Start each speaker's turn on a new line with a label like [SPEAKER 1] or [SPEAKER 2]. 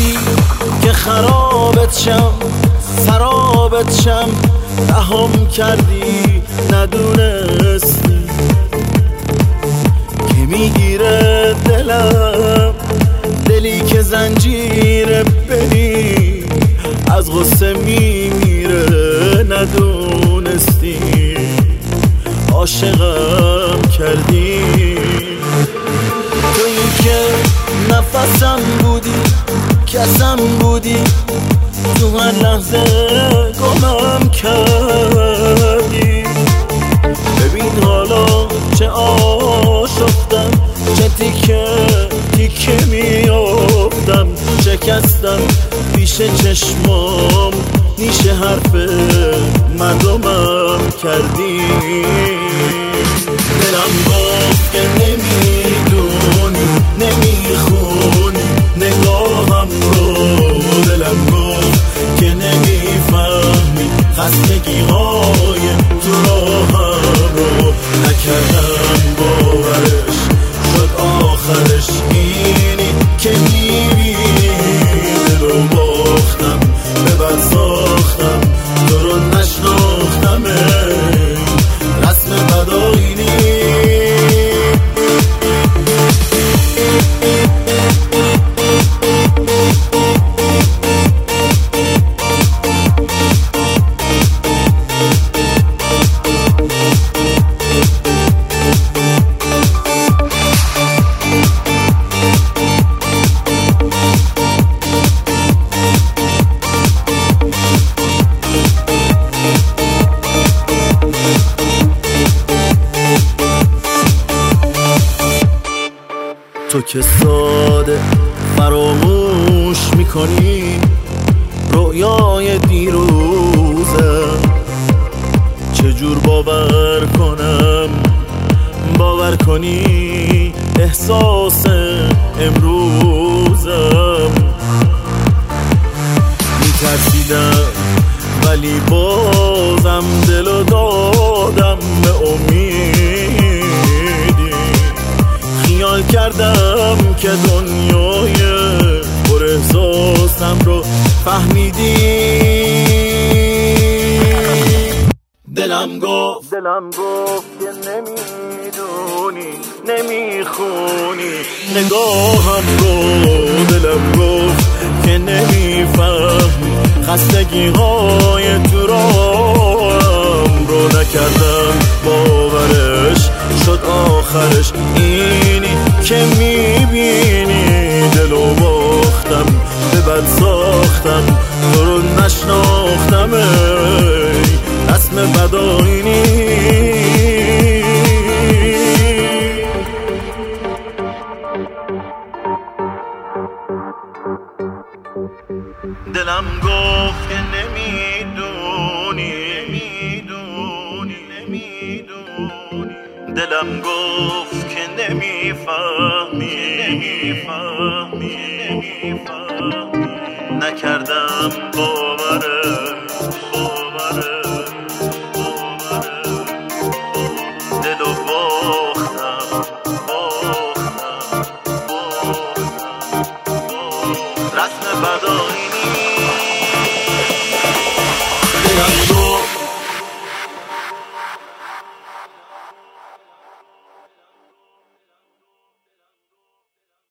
[SPEAKER 1] بودی که خرابت شم، سرابت شم، رهام کردی ندونستی که میگیره دلم، دلی که زنجیر ببین از غصه میمیره ندونستی عاشقم کردی. تویی که نفسم بودی، کسم بودی، تو هر لحظه گمم کردی. ببین حالا چه آشفتم، چه تیکه تیکه میافتم، شکستم پیش چشمام، نیش حرف مردمم کردی. دلم گفت که نمیدونی، نمیخونی نگاهم رو، دلم گفت که نمیفهمی خستگی های تو راهم رو. نکردم باورش، شد آخرش اینی که میبینی دلو باختم، به بد ساختم، تو رو نشناختم، رسم بداینی. تو که ساده فراموش میکنی رویای دیروزم، چجور باور کنم، باور کنی احساس امروزم. میترسیدم ولی بازم دلو دادم به امیدی، خیال کردم که دنیای پر احساسم رو فهمیدی. دلم گفت که نمیدونی، نمیخونی نگاهم رو، دلم گفت که نمیفهمی خستگی های تو راهم رو. نکردم باورش، شد آخرش اینی که میبینی دلو باختم، به بد ساختم، تو رو نشناختم، رسم بداینی. دلم گفت که نمیدونی، دلم گفت که نمیفهمی، نکردم باورش، دلو باختم، رسم بداینی.